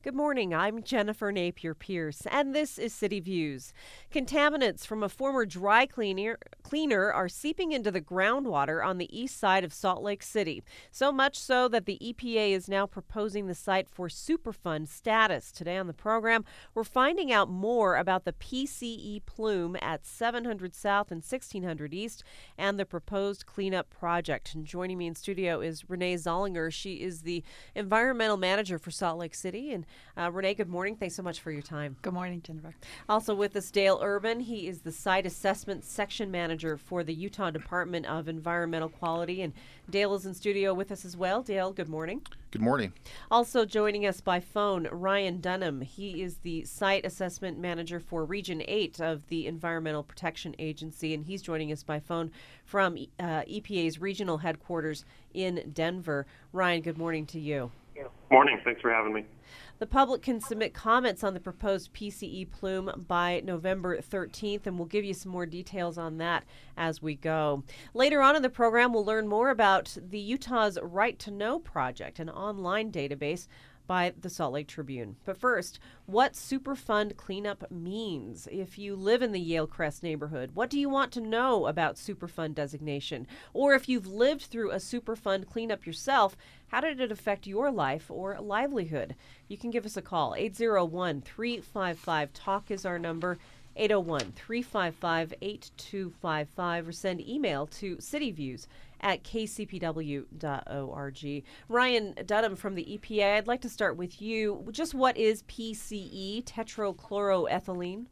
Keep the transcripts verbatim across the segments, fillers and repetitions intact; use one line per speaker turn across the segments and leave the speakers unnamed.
Good morning. I'm Jennifer Napier Pierce, and this is City Views. Contaminants from a former dry cleaner, cleaner are seeping into the groundwater on the east side of Salt Lake City. So much so that the E P A is now proposing the site for Superfund status. Today on the program, we're finding out more about the P C E plume at seven hundred South and sixteen hundred East and the proposed cleanup project. And joining me in studio is Renee Zollinger. She is the environmental manager for Salt Lake City. And Uh, Renee, good morning. Thanks so much for your time.
Good morning, Jennifer.
Also with us, Dale Urban. He is the Site Assessment Section Manager for the Utah Department of Environmental Quality. And Dale is in studio with us as well. Dale, good morning.
Good morning.
Also joining us by phone, Ryan Dunham. He is the Site Assessment Manager for Region eight of the Environmental Protection Agency, and he's joining us by phone from uh, E P A's regional headquarters in Denver. Ryan, good morning to you.
Morning. Thanks for having me.
The public can submit comments on the proposed P C E plume by November thirteenth, and we'll give you some more details on that as we go. Later on in the program, we'll learn more about the Utah's Right to Know project, an online database by the Salt Lake Tribune. But first, what Superfund cleanup means. If you live in the Yale Crest neighborhood, what do you want to know about Superfund designation? Or if you've lived through a Superfund cleanup yourself, how did it affect your life or livelihood? You can give us a call. eight oh one, three five five, TALK is our number. eight oh one, three five five, eight two five five, or send email to cityviews at k c p w dot org. Ryan Dunham from the E P A, I'd like to start with you. Just what is P C E, tetrachloroethylene?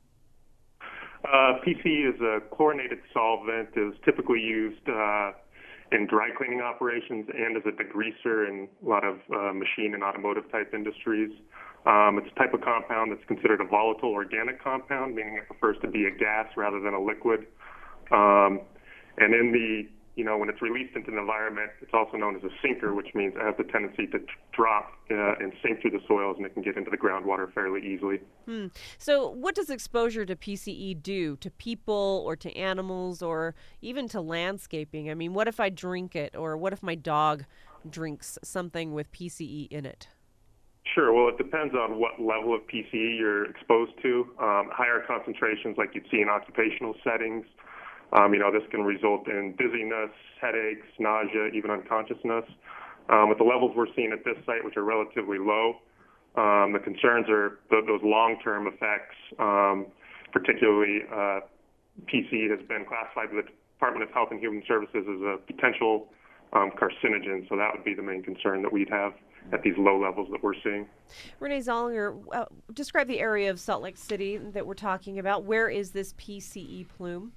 Uh, P C E is a chlorinated solvent, is typically used uh, in dry cleaning operations and as a degreaser in a lot of uh, machine and automotive type industries. Um, it's a type of compound that's considered a volatile organic compound, meaning it prefers to be a gas rather than a liquid. Um, and in the, you know, when it's released into the environment, it's also known as a sinker, which means it has the tendency to drop uh, and sink through the soils, and it can get into the groundwater fairly easily.
Hmm. So what does exposure to P C E do to people or to animals or even to landscaping? I mean, what if I drink it, or what if my dog drinks something with P C E in it?
Sure. Well, it depends on what level of P C E you're exposed to. Um, higher concentrations, like you'd see in occupational settings, um, you know, this can result in dizziness, headaches, nausea, even unconsciousness. Um, with the levels we're seeing at this site, which are relatively low, um, the concerns are th- those long-term effects. Um, particularly, uh, P C E has been classified by the Department of Health and Human Services as a potential um, carcinogen, so that would be the main concern that we'd have at these low levels that we're seeing.
Renee Zollinger, uh, describe the area of Salt Lake City that we're talking about. Where is this P C E plume?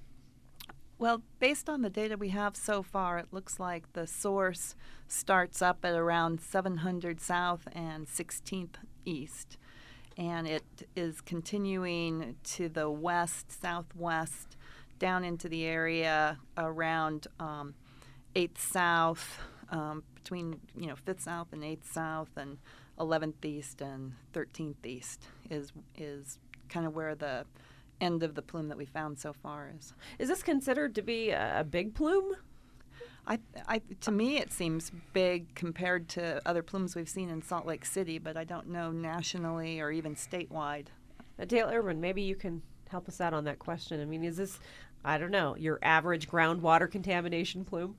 Well, based on the data we have so far, it looks like the source starts up at around seven hundred South and sixteenth East, and it is continuing to the west, southwest, down into the area around um, eighth South, um, between, you know, fifth South and eighth South, and eleventh East and thirteenth East is is kind of where the end of the plume that we found so far is.
Is this considered to be a, a big plume?
I, I, to me, it seems big compared to other plumes we've seen in Salt Lake City, but I don't know nationally or even statewide.
Uh, Dale Urban, maybe you can help us out on that question. I mean, is this, I don't know, your average groundwater contamination plume?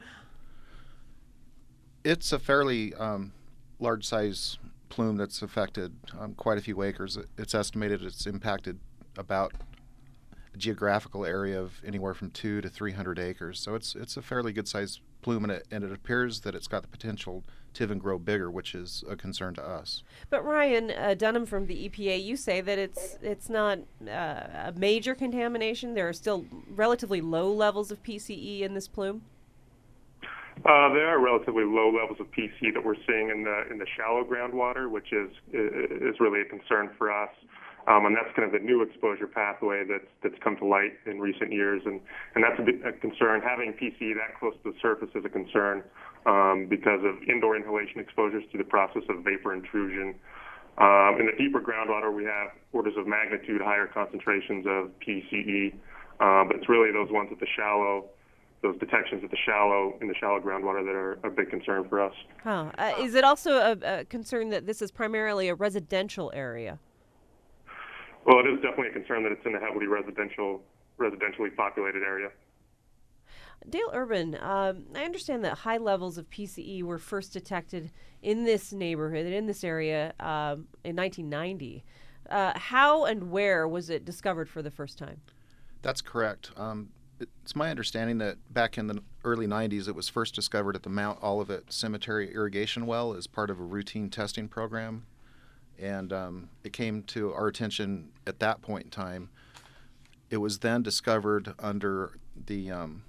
It's a fairly um, large size plume that's affected um, quite a few acres. It's estimated it's impacted about a geographical area of anywhere from two to three hundred acres. So it's it's a fairly good sized plume, and it, and it appears that it's got the potential to even grow bigger, which is a concern to us.
But Ryan uh, Dunham from the E P A, you say that it's it's not uh, a major contamination. There are still relatively low levels of P C E in this plume.
Uh, there are relatively low levels of P C E that we're seeing in the in the shallow groundwater, which is is really a concern for us. Um, and that's kind of the new exposure pathway that's that's come to light in recent years, and, and that's a, bit, a concern. Having P C E that close to the surface is a concern um, because of indoor inhalation exposures through the process of vapor intrusion. Um, in the deeper groundwater, we have orders of magnitude higher concentrations of P C E, uh, but it's really those ones at the shallow those detections at the shallow in the shallow groundwater that are a big concern for us.
Huh. Uh, is it also a, a concern that this is primarily a residential area?
Well, it is definitely a concern that it's in a heavily residential, residentially populated area.
Dale Urban, um, I understand that high levels of P C E were first detected in this neighborhood, in this area, um, in nineteen ninety. Uh, how and where was it discovered for the first time?
That's correct. Um, it's my understanding that back in the early nineties, it was first discovered at the Mount Olivet Cemetery irrigation well as part of a routine testing program. And um, it came to our attention at that point in time. It was then discovered under the um,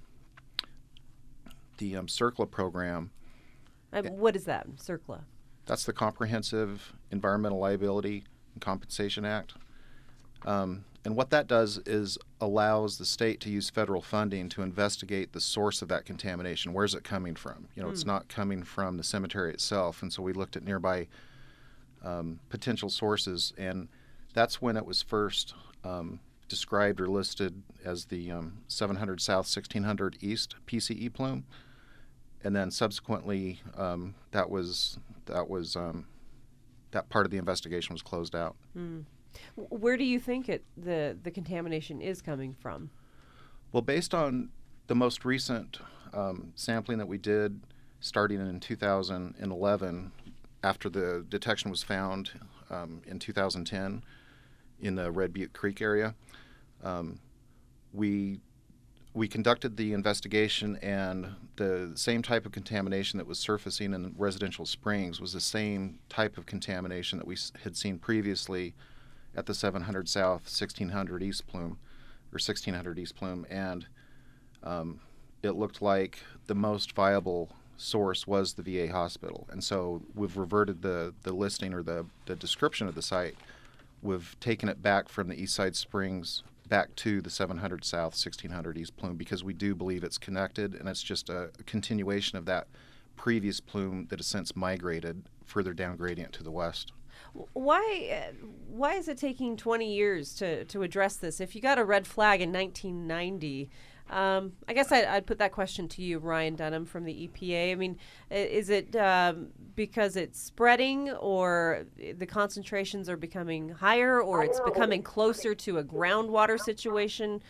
the um, CERCLA program.
Uh, what is that, CERCLA?
That's the Comprehensive Environmental Liability and Compensation Act. Um, and what that does is allows the state to use federal funding to investigate the source of that contamination. Where's it coming from? You know, mm. It's not coming from the cemetery itself. And so we looked at nearby um, potential sources, and that's when it was first um, described or listed as the um, seven hundred South, sixteen hundred East P C E plume. And then subsequently, um, that was that was um, that part of the investigation was closed out.
Mm. Where do you think it the the contamination is coming from?
Well, based on the most recent um, sampling that we did, starting in two thousand eleven, after the detection was found um, in two thousand ten in the Red Butte Creek area, um, we. We conducted the investigation, and the same type of contamination that was surfacing in Residential Springs was the same type of contamination that we had seen previously at the seven hundred South, sixteen hundred East plume, or sixteen hundred East plume, and um, it looked like the most viable source was the V A hospital. And so we've reverted the, the listing or the, the description of the site. We've taken it back from the Eastside Springs back to the seven hundred South, sixteen hundred East plume, because we do believe it's connected, and it's just a, a continuation of that previous plume that has since migrated further down gradient to the west.
Why uh, why is it taking twenty years to, to address this? If you got a red flag in nineteen ninety, um, I guess I'd, I'd put that question to you, Ryan Dunham from the E P A. I mean, is it um, because it's spreading, or the concentrations are becoming higher, or it's becoming closer to a groundwater situation?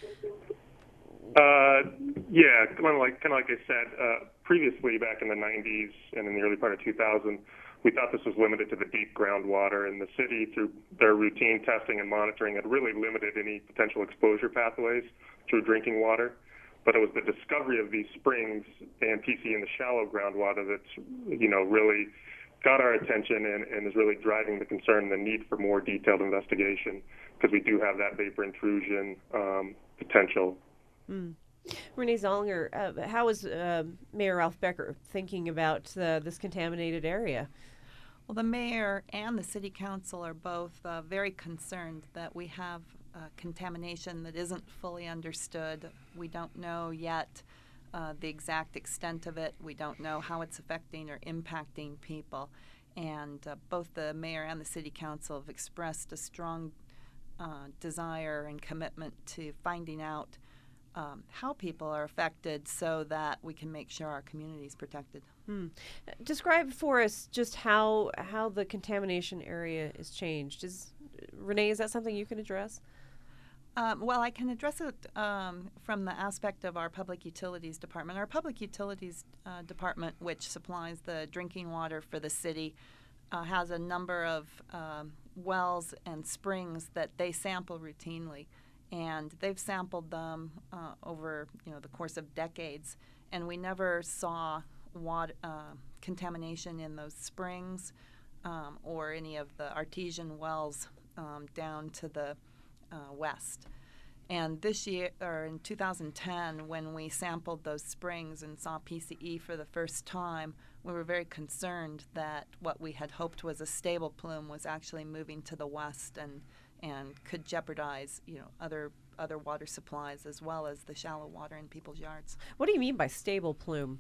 Uh, yeah, kind of like kind of like I said uh, previously, back in the nineties and in the early part of two thousand, we thought this was limited to the deep groundwater, and the city, through their routine testing and monitoring, had really limited any potential exposure pathways through drinking water. But it was the discovery of these springs and P C E in the shallow groundwater that's, you know, really got our attention and, and is really driving the concern and the need for more detailed investigation, because we do have that vapor intrusion um, potential.
Mm. Renee Zollinger, uh, how is uh, Mayor Ralph Becker thinking about uh, this contaminated area?
Well, the mayor and the city council are both uh, very concerned that we have uh, contamination that isn't fully understood. We don't know yet uh, the exact extent of it. We don't know how it's affecting or impacting people. And uh, both the mayor and the city council have expressed a strong uh, desire and commitment to finding out Um, how people are affected so that we can make sure our community is protected.
Hmm. Describe for us just how how the contamination area is changed. Is Renee, is that something you can address?
Um, well, I can address it um, from the aspect of our Public Utilities Department. Our Public Utilities uh, Department, which supplies the drinking water for the city, uh, has a number of um, wells and springs that they sample routinely. And they've sampled them uh, over, you know, the course of decades, and we never saw water, uh, contamination in those springs um, or any of the artesian wells um, down to the uh, west. And this year, or in two thousand ten, when we sampled those springs and saw P C E for the first time, we were very concerned that what we had hoped was a stable plume was actually moving to the west and and could jeopardize, you know, other other water supplies as well as the shallow water in people's yards.
What do you mean by stable plume?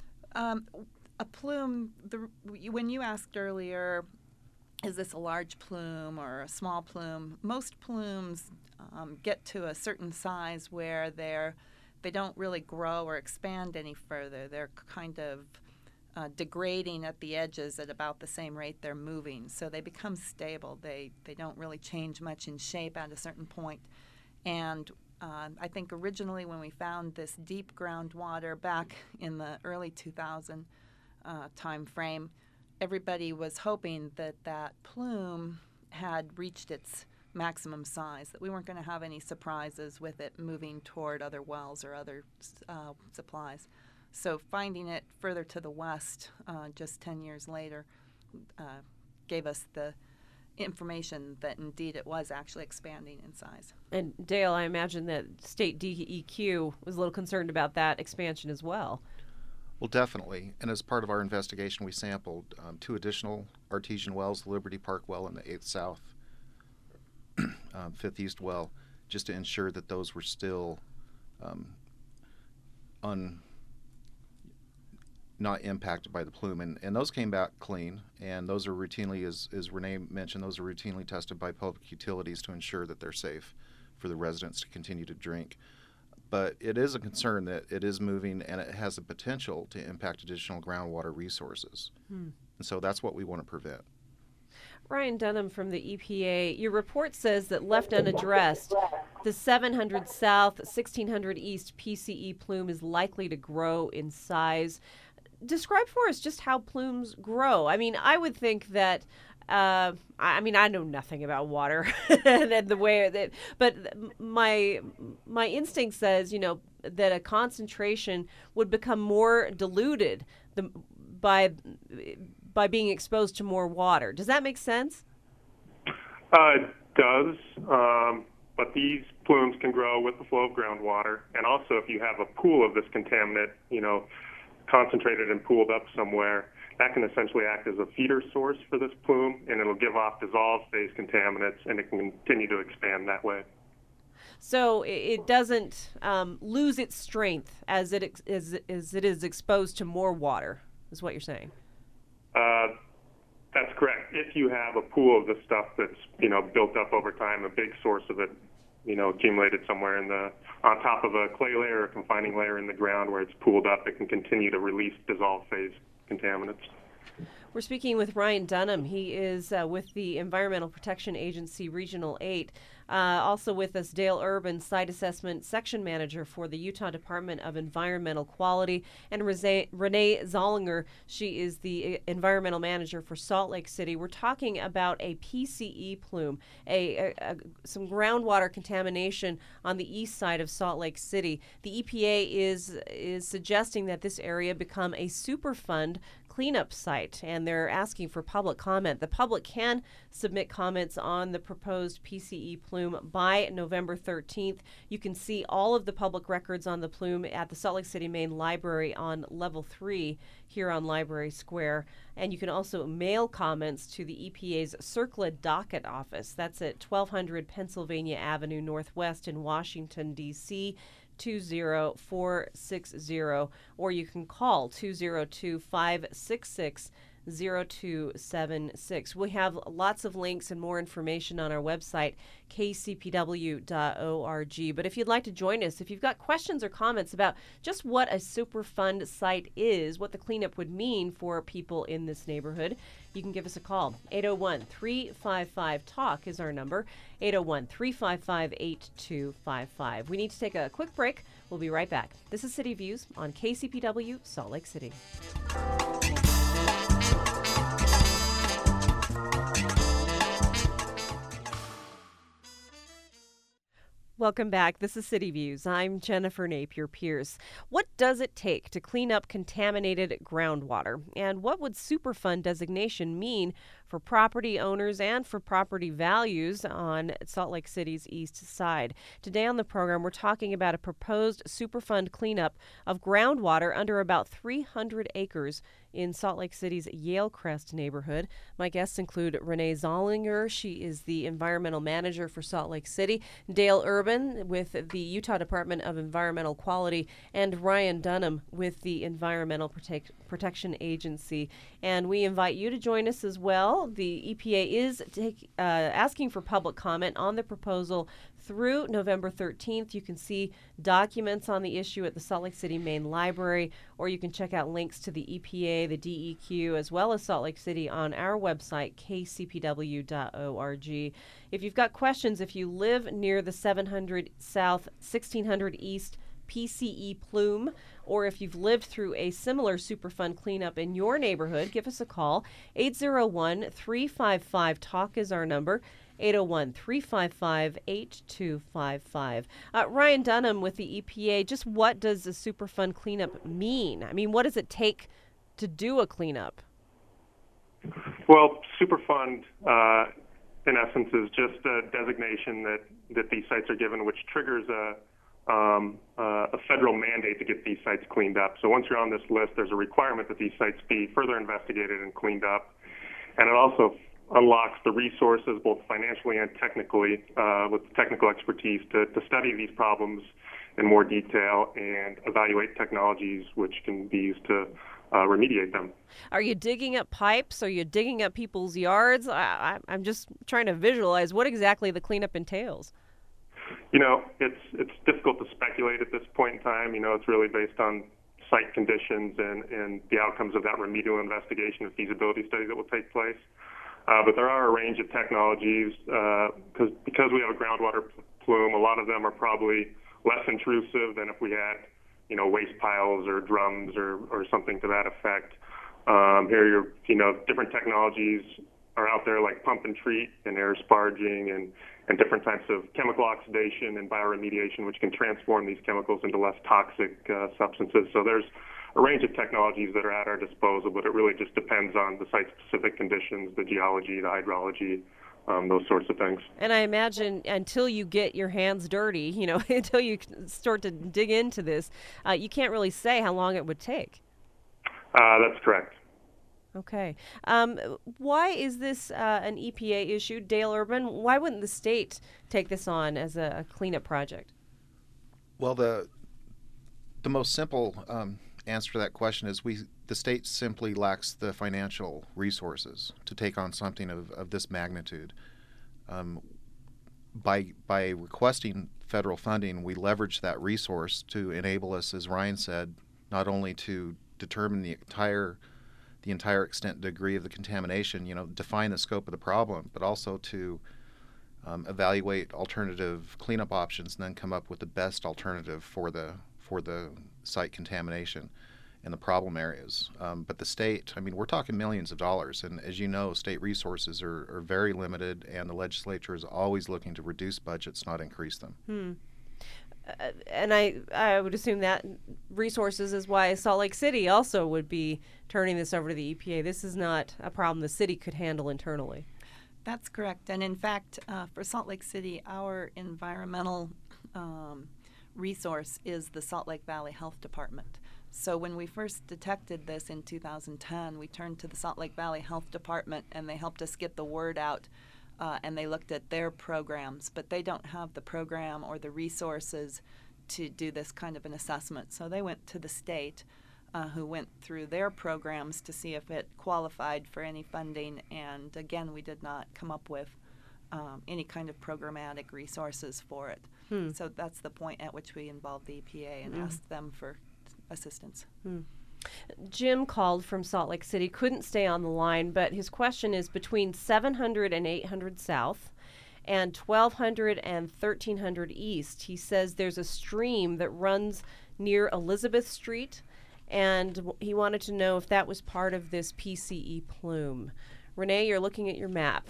Um, a plume, the, when you asked earlier, is this a large plume or a small plume? Most plumes um, get to a certain size where they're they don't really grow or expand any further. They're kind of uh, degrading at the edges at about the same rate they're moving. So they become stable. They, they don't really change much in shape at a certain point. And uh, I think originally when we found this deep groundwater back in the early two thousand uh, time frame, everybody was hoping that that plume had reached its maximum size, that we weren't going to have any surprises with it moving toward other wells or other uh, supplies. So finding it further to the west uh, just ten years later uh, gave us the information that indeed it was actually expanding in size.
And Dale, I imagine that state D E Q was a little concerned about that expansion as well.
Well, definitely. And as part of our investigation, we sampled um, two additional artesian wells, the Liberty Park well and the eighth South, um, fifth East well, just to ensure that those were still um, un, not impacted by the plume. And, and those came back clean, and those are routinely, as, as Renee mentioned, those are routinely tested by public utilities to ensure that they're safe for the residents to continue to drink. But it is a concern that it is moving and it has the potential to impact additional groundwater resources. Hmm. And so that's what we want to prevent.
Ryan Dunham from the E P A, your report says that left unaddressed, the seven hundred South, sixteen hundred East P C E plume is likely to grow in size. Describe for us just how plumes grow. I mean, I would think that Uh, I mean, I know nothing about water and the way that, but my my instinct says, you know, that a concentration would become more diluted the, by by being exposed to more water. Does that make sense?
Uh, it does, um, but these plumes can grow with the flow of groundwater, and also if you have a pool of this contaminant, you know, concentrated and pooled up somewhere, that can essentially act as a feeder source for this plume, and it'll give off dissolved phase contaminants, and it can continue to expand that way.
So it doesn't um, lose its strength as it ex- as, as it is exposed to more water, is what you're saying?
Uh, that's correct. If you have a pool of the stuff that's, you know, built up over time, a big source of it, you know, accumulated somewhere in the on top of a clay layer or a confining layer in the ground where it's pooled up, it can continue to release dissolved phase contaminants.
We're speaking with Ryan Dunham. He is uh, with the Environmental Protection Agency Regional eight. Uh, also with us, Dale Urban, Site Assessment Section Manager for the Utah Department of Environmental Quality, and Renee, Renee Zollinger. She is the Environmental Manager for Salt Lake City. We're talking about a P C E plume, a, a, a some groundwater contamination on the east side of Salt Lake City. The E P A is is suggesting that this area become a Superfund cleanup site, and they're asking for public comment. The public can submit comments on the proposed P C E plume by November thirteenth. You can see all of the public records on the plume at the Salt Lake City Main Library on level three here on Library Square. And you can also mail comments to the E P A's CERCLA docket office. That's at twelve hundred Pennsylvania Avenue Northwest in Washington, D C two zero four six zero, or you can call two zero two, five six six, zero two seven six. We have lots of links and more information on our website, k c p w dot org. But if you'd like to join us, if you've got questions or comments about just what a Superfund site is, what the cleanup would mean for people in this neighborhood, you can give us a call. eight oh one, three five five, talk is our number, eight oh one, three five five, eight two five five. We need to take a quick break. We'll be right back. This is City Views on K C P W Salt Lake City. Welcome back. This is City Views. I'm Jennifer Napier Pierce. What does it take to clean up contaminated groundwater? And what would Superfund designation mean for property owners and for property values on Salt Lake City's east side? Today on the program, we're talking about a proposed Superfund cleanup of groundwater under about three hundred acres in Salt Lake City's Yale Crest neighborhood. My guests include Renee Zollinger. She is the environmental manager for Salt Lake City, Dale Urban with the Utah Department of Environmental Quality, and Ryan Dunham with the Environmental Protect- Protection Agency. And we invite you to join us as well. The E P A is take, uh, asking for public comment on the proposal through November thirteenth. You can see documents on the issue at the Salt Lake City Main Library, or you can check out links to the E P A, the D E Q, as well as Salt Lake City on our website, k c p w dot org. If you've got questions, if you live near the seven hundred South, sixteen hundred East P C E plume, or if you've lived through a similar Superfund cleanup in your neighborhood, give us a call. eight oh one, three five five, talk is our number. eight oh one, three five five, eight two five five. Uh, Ryan Dunham with the E P A, just what does a Superfund cleanup mean? I mean, what does it take to do a cleanup?
Well, Superfund, uh, in essence, is just a designation that, that these sites are given, which triggers a Um, uh, a federal mandate to get these sites cleaned up. So once you're on this list, there's a requirement that these sites be further investigated and cleaned up. And it also unlocks the resources, both financially and technically, uh, with technical expertise to, to study these problems in more detail and evaluate technologies which can be used to uh, remediate them.
Are you digging up pipes? Are you digging up people's yards? I, I, I'm just trying to visualize what exactly the cleanup entails.
You know, it's it's difficult to speculate at this point in time. You know, it's really based on site conditions and, and the outcomes of that remedial investigation and feasibility study that will take place. Uh, but there are a range of technologies because uh, because we have a groundwater plume. A lot of them are probably less intrusive than if we had, you know, waste piles or drums or, or something to that effect. Um, here, you're, you know, different technologies are out there like pump and treat and air sparging and, and different types of chemical oxidation and bioremediation, which can transform these chemicals into less toxic uh, substances. So there's a range of technologies that are at our disposal, but it really just depends on the site-specific conditions, the geology, the hydrology, um, those sorts of things.
And I imagine until you get your hands dirty, you know, until you start to dig into this, uh, you can't really say how long it would take.
Uh, that's correct.
Okay. Um, why is this uh, an E P A issue, Dale Urban? Why wouldn't the state take this on as a, a cleanup project?
Well, the the most simple um, answer to that question is we the state simply lacks the financial resources to take on something of, of this magnitude. Um, by by requesting federal funding, we leverage that resource to enable us, as Ryan said, not only to determine the entire the entire extent degree of the contamination, you know, define the scope of the problem, but also to um, evaluate alternative cleanup options and then come up with the best alternative for the for the site contamination in the problem areas. Um, but the state, I mean, we're talking millions of dollars, and as you know, state resources are, are very limited, and the legislature is always looking to reduce budgets, not increase them.
Hmm. Uh, and I, I would assume that resources is why Salt Lake City also would be turning this over to the E P A. This is not a problem the city could handle internally.
That's correct. And in fact, uh, for Salt Lake City, our environmental um, resource is the Salt Lake Valley Health Department. So when we first detected this in two thousand ten, we turned to the Salt Lake Valley Health Department, and they helped us get the word out. Uh, and they looked at their programs, but they don't have the program or the resources to do this kind of an assessment. So they went to the state, uh, who went through their programs to see if it qualified for any funding. And again, we did not come up with um, any kind of programmatic resources for it.
Hmm.
So that's the point at which we involved the E P A and mm. asked them for assistance.
Hmm. Jim called from Salt Lake City, couldn't stay on the line, but his question is between seven hundred and eight hundred South and twelve hundred and thirteen hundred East. He says there's a stream that runs near Elizabeth Street, and w- he wanted to know if that was part of this P C E plume. Renee, you're looking at your map.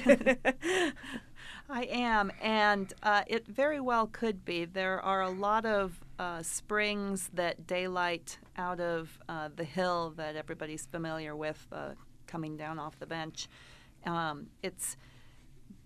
I am, and uh, it very well could be. There are a lot of uh, springs that daylight out of uh, the hill that everybody's familiar with, uh, coming down off the bench. Um, it's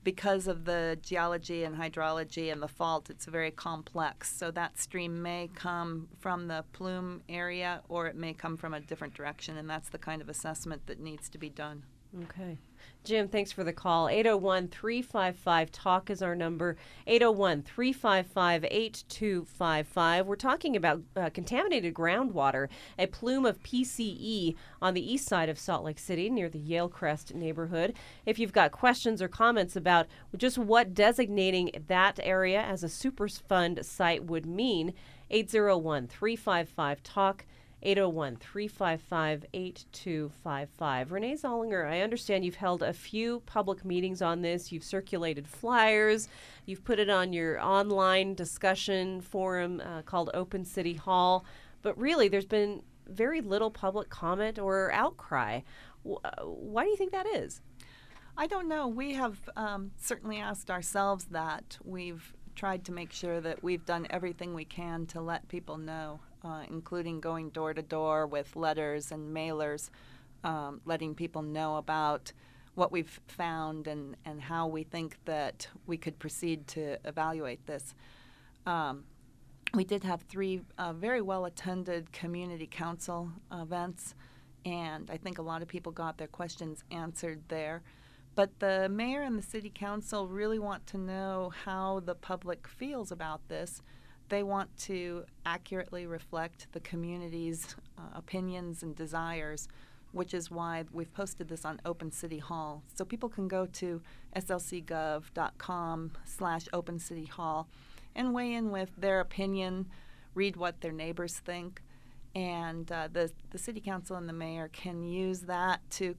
because of the geology and hydrology and the fault, it's very complex. So that stream may come from the plume area, or it may come from a different direction, and that's the kind of assessment that needs to be done.
Okay. Jim, thanks for the call. eight oh one, three five five, talk is our number. eight oh one, three five five, eight two five five. We're talking about uh, contaminated groundwater, a plume of P C E on the east side of Salt Lake City near the Yale Crest neighborhood. If you've got questions or comments about just what designating that area as a Superfund site would mean, eight oh one, three five five, talk. eight oh one, three five five, eight two five five. Renee Zollinger, I understand you've held a few public meetings on this. You've circulated flyers. You've put it on your online discussion forum uh, called Open City Hall. But really, there's been very little public comment or outcry. W- why do you think that is?
I don't know. We have um, certainly asked ourselves that. We've tried to make sure that we've done everything we can to let people know. Uh, including going door to door with letters and mailers, um, letting people know about what we've found and, and how we think that we could proceed to evaluate this. Um, we did have three uh, very well-attended community council events, and I think a lot of people got their questions answered there. But the mayor and the city council really want to know how the public feels about this. They want to accurately reflect the community's uh, opinions and desires, which is why we've posted this on Open City Hall. So people can go to s l c gov dot com slash Open City Hall and weigh in with their opinion, read what their neighbors think, and uh, the, the city council and the mayor can use that to,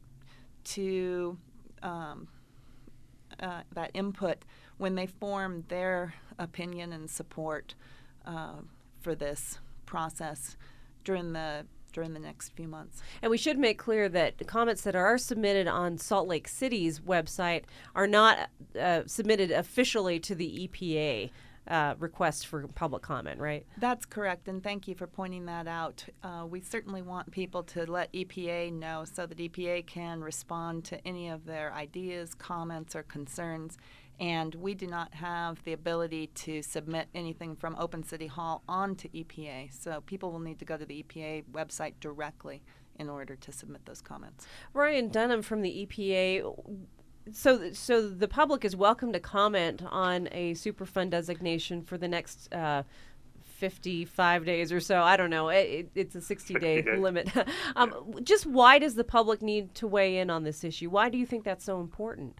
to um, uh, that input when they form their opinion and support Uh, for this process during the during the next few months.
And we should make clear that the comments that are submitted on Salt Lake City's website are not uh, submitted officially to the E P A uh, request for public comment, right?
That's correct, and thank you for pointing that out. Uh, we certainly want people to let E P A know so that E P A can respond to any of their ideas, comments, or concerns. And we do not have the ability to submit anything from Open City Hall onto E P A. So people will need to go to the E P A website directly in order to submit those comments.
Ryan Dunham from the E P A. So, so the public is welcome to comment on a Superfund designation for the next uh, fifty-five days or so. I don't know. It, it's a sixty-day limit. um, just why does the public need to weigh in on this issue? Why do you think that's so important?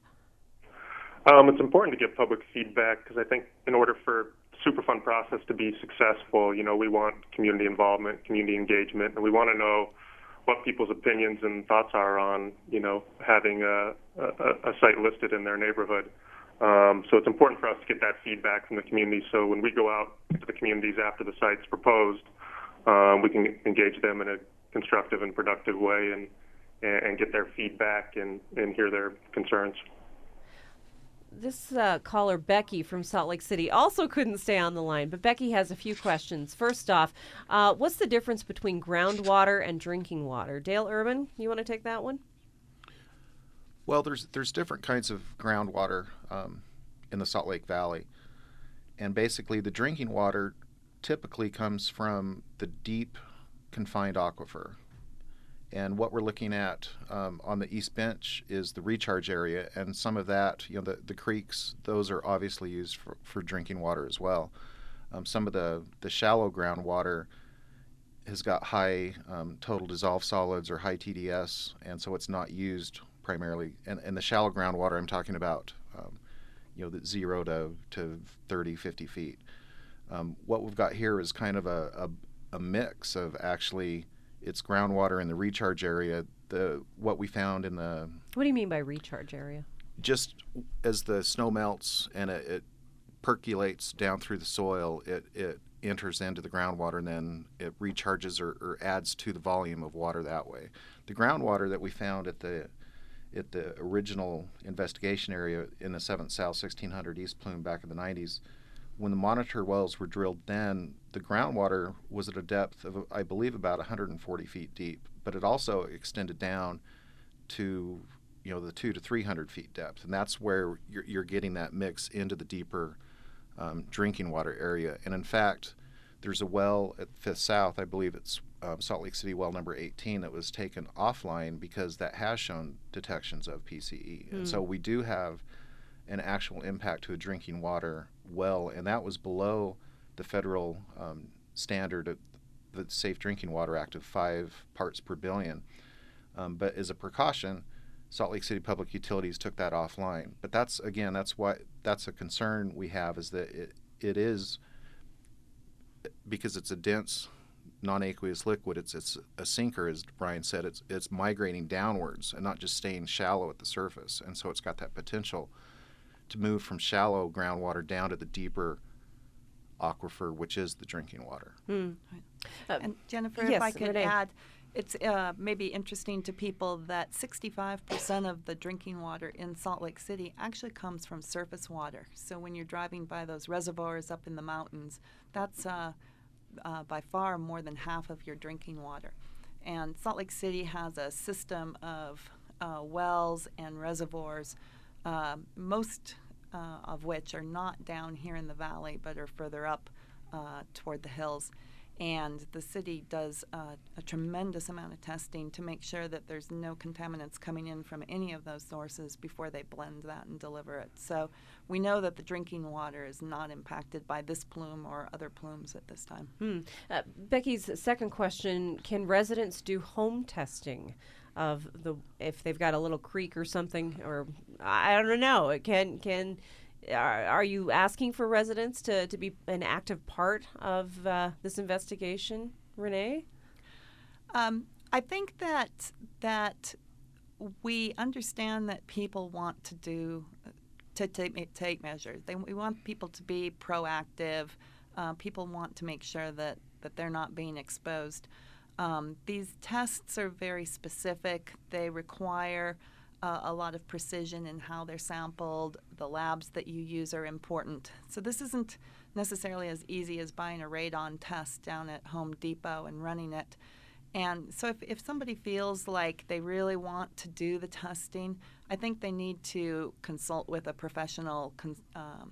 Um, it's important to get public feedback because I think in order for the Superfund process to be successful, you know, we want community involvement, community engagement, and we want to know what people's opinions and thoughts are on, you know, having a, a, a site listed in their neighborhood. Um, so it's important for us to get that feedback from the community. So when we go out to the communities after the site's proposed, um, we can engage them in a constructive and productive way and and get their feedback and, and hear their concerns.
This uh, caller, Becky from Salt Lake City, also couldn't stay on the line, but Becky has a few questions. First off, uh, what's the difference between groundwater and drinking water? Dale Urban, you want to take that one?
Well, there's there's different kinds of groundwater um, in the Salt Lake Valley. And basically the drinking water typically comes from the deep confined aquifer. And what we're looking at um, on the East Bench is the recharge area, and some of that, you know, the, the creeks, those are obviously used for, for drinking water as well. Um, some of the, the shallow groundwater has got high um, total dissolved solids or high T D S, and so it's not used primarily. And, and the shallow groundwater I'm talking about, um, you know, the zero to, to thirty, fifty feet. Um, what we've got here is kind of a, a, a mix of actually it's groundwater in the recharge area. The what we found in the
What do you mean by recharge area?
Just as the snow melts and it, it percolates down through the soil, it, it enters into the groundwater and then it recharges or, or adds to the volume of water that way. The groundwater that we found at the at the original investigation area in the seventh South sixteen hundred East Plume back in the nineties, when the monitor wells were drilled then, the groundwater was at a depth of, I believe, about one hundred forty feet deep, but it also extended down to you know, the two to three hundred feet depth, and that's where you're, you're getting that mix into the deeper um, drinking water area. And in fact, there's a well at Fifth South, I believe it's um, Salt Lake City well number eighteen, that was taken offline because that has shown detections of P C E. Mm. And so we do have an actual impact to a drinking water well, and that was below the federal um, standard of the Safe Drinking Water Act of five parts per billion. Um, but as a precaution, Salt Lake City Public Utilities took that offline. But that's, again, that's why that's a concern we have, is that it, it is, because it's a dense, non-aqueous liquid, it's it's a sinker, as Brian said, it's it's migrating downwards and not just staying shallow at the surface. And so it's got that potential to move from shallow groundwater down to the deeper aquifer, which is the drinking water.
Hmm.
Uh, and Jennifer,
yes,
if I could
Renee.
add, it's uh, maybe interesting to people that sixty-five percent of the drinking water in Salt Lake City actually comes from surface water. So when you're driving by those reservoirs up in the mountains, that's uh, uh, by far more than half of your drinking water. And Salt Lake City has a system of uh, wells and reservoirs, uh, most uh, of which are not down here in the valley but are further up uh, toward the hills. And the city does uh, a tremendous amount of testing to make sure that there's no contaminants coming in from any of those sources before they blend that and deliver it. So we know that the drinking water is not impacted by this plume or other plumes at this time.
Hmm. Uh, Becky's second question, can residents do home testing of the, if they've got a little creek or something, or I don't know, can, can, Are, are you asking for residents to, to be an active part of uh, this investigation, Renee?
Um, I think that that we understand that people want to do to take take measures. They, we want people to be proactive. Uh, people want to make sure that, that they're not being exposed. Um, these tests are very specific. They require Uh, a lot of precision in how they're sampled. The labs that you use are important. So this isn't necessarily as easy as buying a radon test down at Home Depot and running it. And so if, if somebody feels like they really want to do the testing, I think they need to consult with a professional con- um,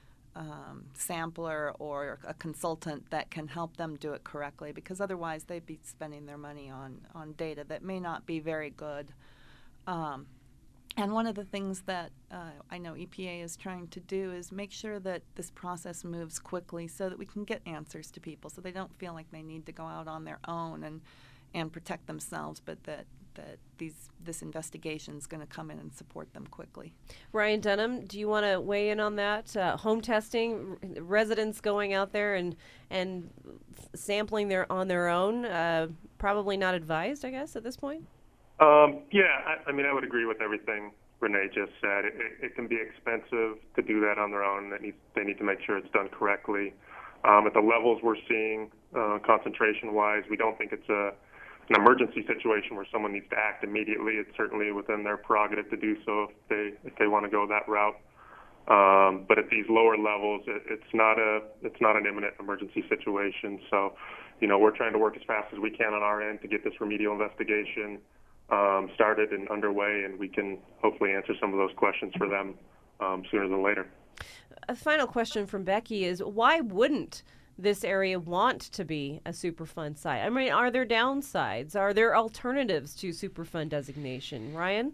um, sampler or a consultant that can help them do it correctly, because otherwise they'd be spending their money on, on data that may not be very good. Um, and one of the things that uh, I know E P A is trying to do is make sure that this process moves quickly so that we can get answers to people, so they don't feel like they need to go out on their own and, and protect themselves, but that, that these this investigation is going to come in and support them quickly.
Ryan Dunham, do you want to weigh in on that? Uh, home testing, r- residents going out there and and sampling their on their own, uh, probably not advised, I guess, at this point?
Um, yeah, I, I mean, I would agree with everything Renee just said. It, it, it can be expensive to do that on their own. They need, they need to make sure it's done correctly. Um, at the levels we're seeing, uh, concentration-wise, we don't think it's a an emergency situation where someone needs to act immediately. It's certainly within their prerogative to do so if they if they want to go that route. Um, but at these lower levels, it, it's not a it's not an imminent emergency situation. So, you know, we're trying to work as fast as we can on our end to get this remedial investigation Um, started and underway, and we can hopefully answer some of those questions for them um, sooner than later.
A final question from Becky is, why wouldn't this area want to be a Superfund site? I mean, are there downsides? Are there alternatives to Superfund designation? Ryan?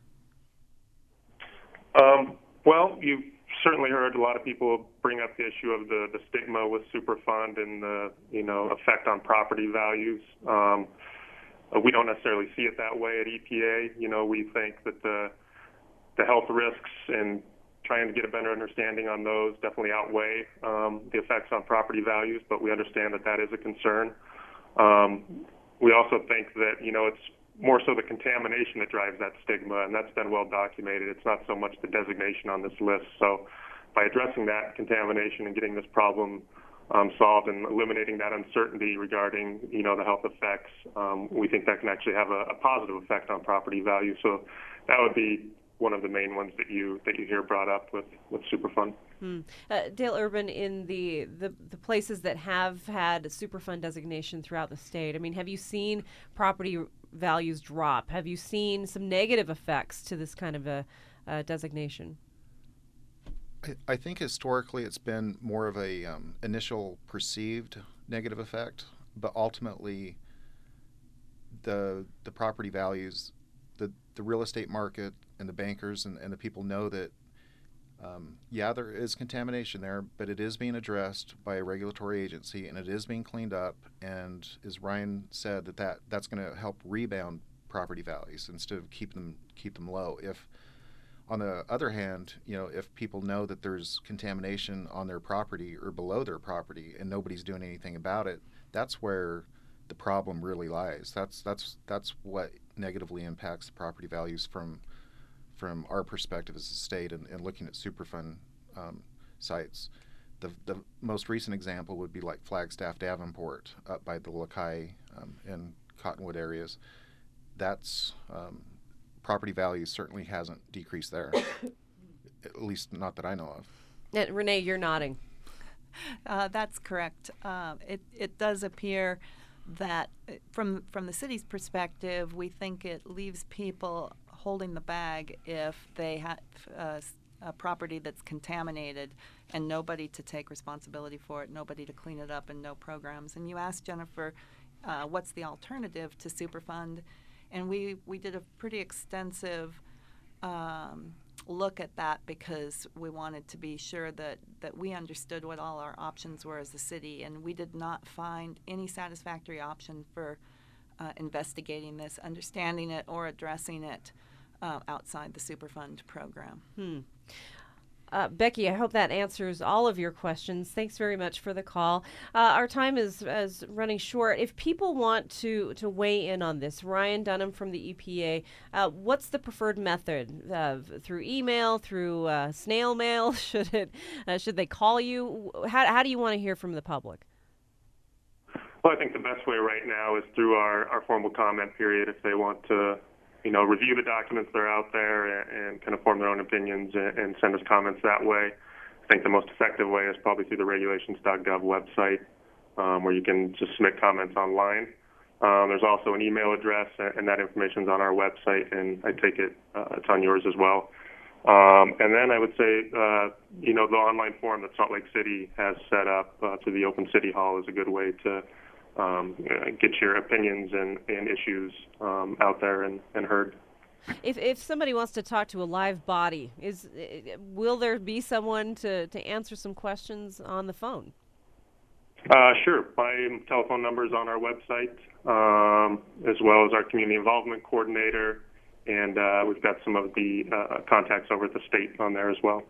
Um, well, you've certainly heard a lot of people bring up the issue of the, the stigma with Superfund and the, you know, effect on property values. Um, Uh, we don't necessarily see it that way at E P A. You know, we think that the the health risks and trying to get a better understanding on those definitely outweigh um, the effects on property values, but we understand that that is a concern. Um, we also think that, you know, it's more so the contamination that drives that stigma, and that's been well documented. It's not so much the designation on this list. So by addressing that contamination and getting this problem Um, solved and eliminating that uncertainty regarding, you know, the health effects, um, we think that can actually have a, a positive effect on property value. So that would be one of the main ones that you that you hear brought up with, with Superfund.
Hmm. Uh, Dale Urban, in the, the, the places that have had Superfund designation throughout the state, I mean, have you seen property values drop? Have you seen some negative effects to this kind of a uh, designation?
I, I think historically it's been more of a um, initial perceived negative effect, but ultimately the the property values, the, the real estate market and the bankers and, and the people know that Um, yeah, there is contamination there, but it is being addressed by a regulatory agency, and it is being cleaned up. And as Ryan said, that, that that's going to help rebound property values instead of keep them keep them low. If, on the other hand, you know, if people know that there's contamination on their property or below their property, and nobody's doing anything about it, that's where the problem really lies. That's that's that's what negatively impacts the property values from. from our perspective as a state and, and looking at Superfund um, sites. The, the most recent example would be like Flagstaff Davenport up by the Lakai um, and Cottonwood areas. That's um, property value certainly hasn't decreased there, at least not that I know of.
And Renee, you're nodding.
Uh, that's correct. Uh, it, it does appear that from from the city's perspective, we think it leaves people holding the bag if they have uh, a property that's contaminated and nobody to take responsibility for it, nobody to clean it up, and no programs. And you asked Jennifer, uh, what's the alternative to Superfund? And we, we did a pretty extensive um, look at that because we wanted to be sure that, that we understood what all our options were as a city, and we did not find any satisfactory option for uh, investigating this, understanding it, or addressing it uh, outside the Superfund program.
Hmm. Uh, Becky, I hope that answers all of your questions. Thanks very much for the call. Uh, our time is, is running short. If people want to, to weigh in on this, Ryan Dunham from the E P A, uh, what's the preferred method? Uh, through email, through uh, snail mail? Should it? Uh, should they call you? How, how do you want to hear from the public?
Well, I think the best way right now is through our, our formal comment period if they want to you know, review the documents that are out there and, and kind of form their own opinions and, and send us comments that way. I think the most effective way is probably through the regulations dot gov website, um, where you can just submit comments online. Um, there's also an email address, and that information is on our website, and I take it uh, it's on yours as well. Um, and then I would say, uh, you know, the online forum that Salt Lake City has set up uh, through the Open City Hall is a good way to Um, get your opinions and, and issues um, out there and, and heard.
If if somebody wants to talk to a live body, is will there be someone to, to answer some questions on the phone?
Uh, sure. My telephone number is on our website, um, as well as our community involvement coordinator, and uh, we've got some of the uh, contacts over at the state on there as well.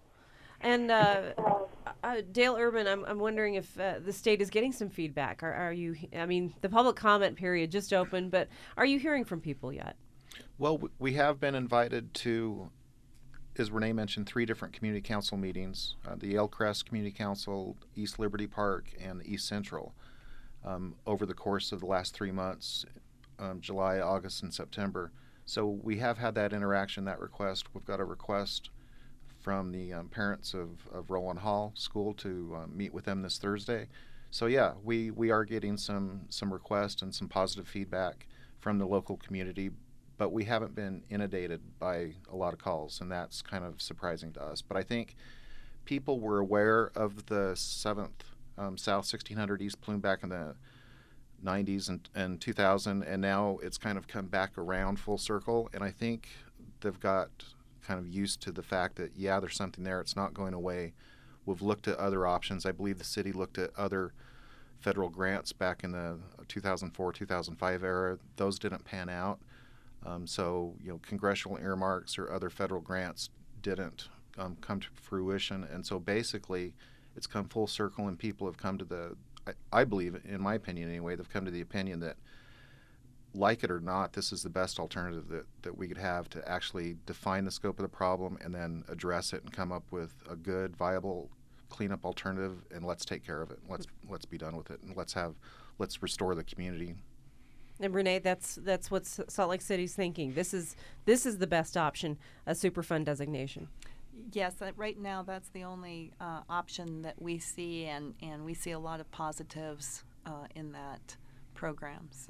And uh, uh, Dale Urban, I'm I'm wondering if uh, the state is getting some feedback. Are, are you? I mean, the public comment period just opened, but are you hearing from people yet?
Well, we have been invited to, as Renee mentioned, three different community council meetings: uh, the Elcrest Community Council, East Liberty Park, and East Central, um, over the course of the last three months, um, July, August, and September. So we have had that interaction, that request. We've got a request from the um, parents of, of Roland Hall School to uh, meet with them this Thursday. So yeah, we, we are getting some some requests and some positive feedback from the local community, but we haven't been inundated by a lot of calls, and that's kind of surprising to us. But I think people were aware of the seventh um, South sixteen hundred East Plume back in the nineties and, and two thousand, and now it's kind of come back around full circle, and I think they've got kind of used to the fact that, yeah, there's something there. It's not going away. We've looked at other options. I believe the city looked at other federal grants back in the two thousand four, two thousand five era. Those didn't pan out. Um, so, you know, congressional earmarks or other federal grants didn't um, come to fruition. And so basically it's come full circle, and people have come to the, I, I believe, in my opinion anyway, they've come to the opinion that, like it or not, this is the best alternative that, that we could have to actually define the scope of the problem and then address it and come up with a good, viable cleanup alternative, and let's take care of it. Let's let's be done with it, and let's have let's restore the community.
And Renee, that's that's what Salt Lake City's thinking. This is this is the best option, a Superfund designation.
Yes, uh, right now that's the only uh, option that we see, and, and we see a lot of positives uh, in that program. So.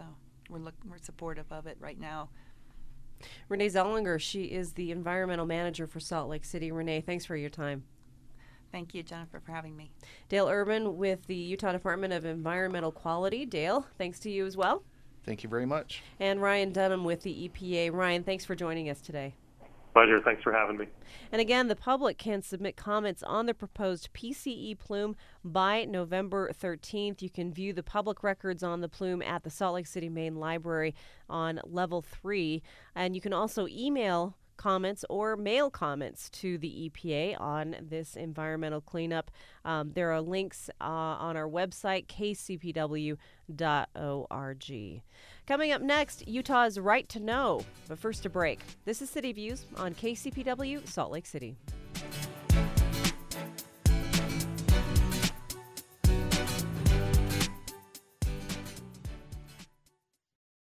we're look, we're supportive of it right now.
Renee Zollinger, she is the environmental manager for Salt Lake City. Renee, thanks for your time.
Thank you, Jennifer, for having me.
Dale Urban with the Utah Department of Environmental Quality. Dale, thanks to you as well.
Thank you very much.
And Ryan Dunham with the E P A. Ryan, thanks for joining us today.
Pleasure. Thanks for having me.
And again, the public can submit comments on the proposed P C E plume by November thirteenth. You can view the public records on the plume at the Salt Lake City Main Library on level three. And you can also email comments or mail comments to the E P A on this environmental cleanup. Um, there are links uh, on our website, k c p w dot org. Coming up next, Utah's Right to Know. But first, a break. This is City Views on K C P W Salt Lake City.